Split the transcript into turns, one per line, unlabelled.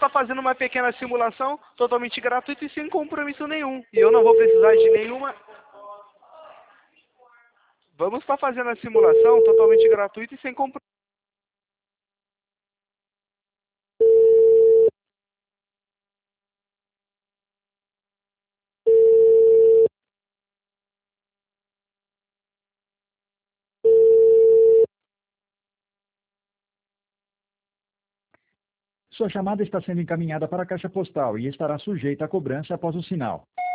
estar fazendo uma pequena simulação totalmente gratuita e sem compromisso nenhum. E eu não vou precisar de nenhuma... Vamos estar fazendo a simulação totalmente gratuita e sem compromisso.
Sua chamada está sendo encaminhada para a caixa postal e estará sujeita a cobrança após o sinal.